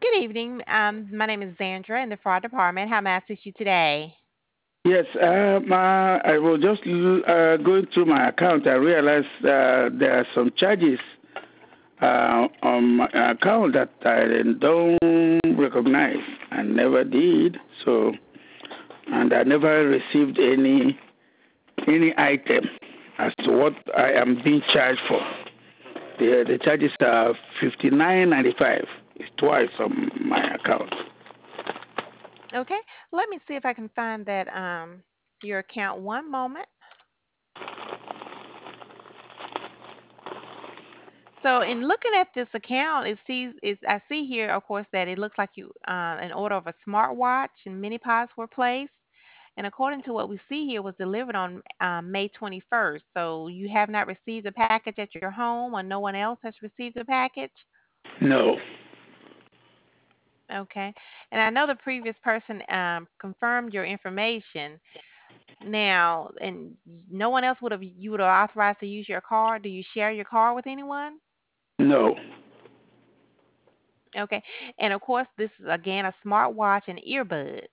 Good evening. My name is Zandra in the fraud department. How may I assist you today? Yes, I was just going through my account. I realized there are some charges on my account that I don't recognize. I never did. So, and I never received any item as to what I am being charged for. The charges are 59.95. It's twice on my account. Okay, let me see if I can find that your account. One moment. So, in looking at this account, I see here, of course, that it looks like you an order of a smartwatch and mini pods were placed. And according to what we see here, was delivered on May 21st. So you have not received a package at your home, or no one else has received a package. No, Okay. And I know the previous person confirmed your information. Now, and no one else would have authorized to use your card. Do you share your card with anyone? no. Okay. And of course, this is again a smartwatch and earbuds.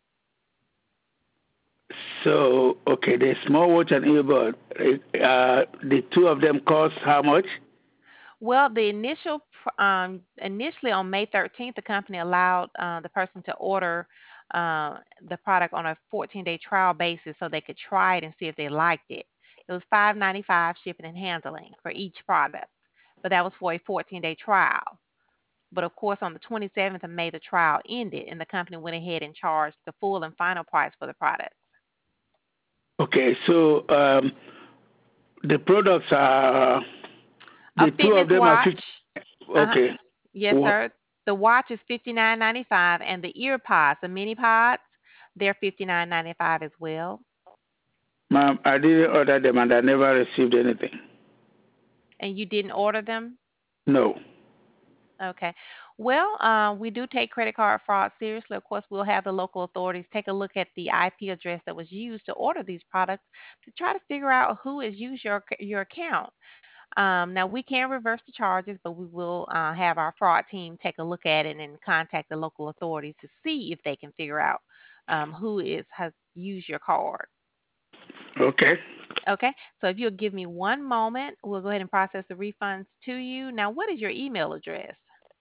So, okay, the small watch and earbud, the two of them cost how much? Well, initially on May 13th, the company allowed the person to order the product on a 14-day trial basis so they could try it and see if they liked it. It was 5.95 shipping and handling for each product, but that was for a 14-day trial. But of course, on the 27th of May, the trial ended, and the company went ahead and charged the full and final price for the products. Okay, so the products are, A the two of fitness them are 50. watch, uh-huh, Okay. yes, What? sir. The watch is 59.95, and the ear pods, the mini pods, they're 59.95 as well. Ma'am, I didn't order them and I never received anything. And you didn't order them? No. Okay. Well, we do take credit card fraud seriously. Of course, we'll have the local authorities take a look at the IP address that was used to order these products to try to figure out who has used your account. Now, we can reverse the charges, but we will have our fraud team take a look at it and contact the local authorities to see if they can figure out who is has used your card. Okay. Okay, so if you'll give me one moment, we'll go ahead and process the refunds to you. Now, what is your email address?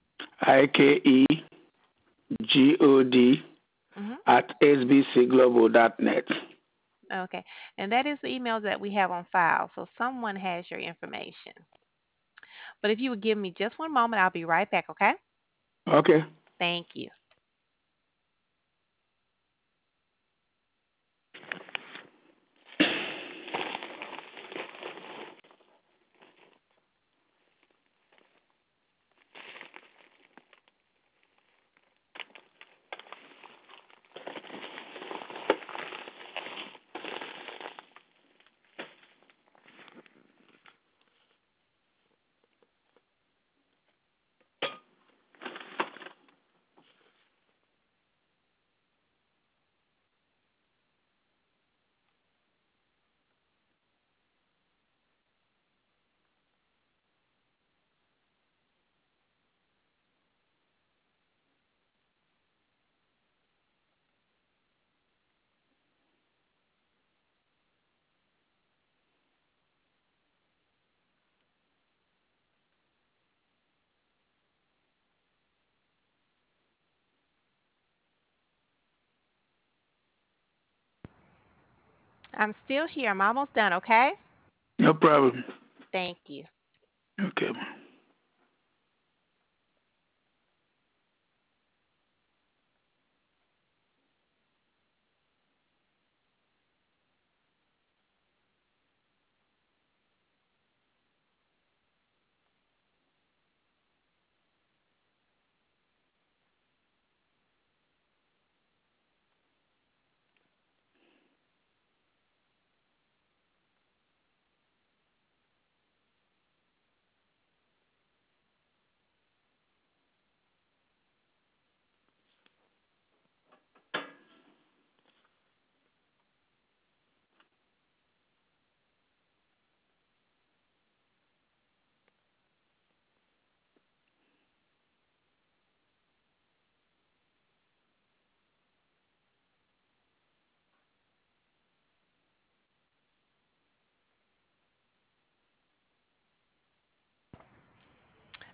IKEGOD Hmm. at sbcglobal.net. Okay, and that is the email that we have on file. So someone has your information. But if you would give me just one moment, I'll be right back. Okay? Okay. Thank you. I'm still here. I'm almost done. Okay? No problem. Thank you. Okay.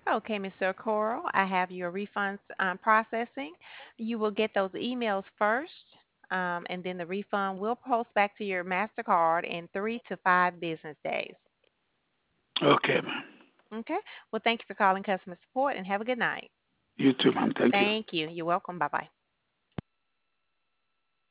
Okay, Mr. Coral, I have your refunds processing. You will get those emails first, and then the refund will post back to your MasterCard in 3 to 5 business days. Okay, ma'am. Okay. Well, thank you for calling customer support and have a good night. You too, ma'am. Thank you. Thank you. You're welcome. Bye bye.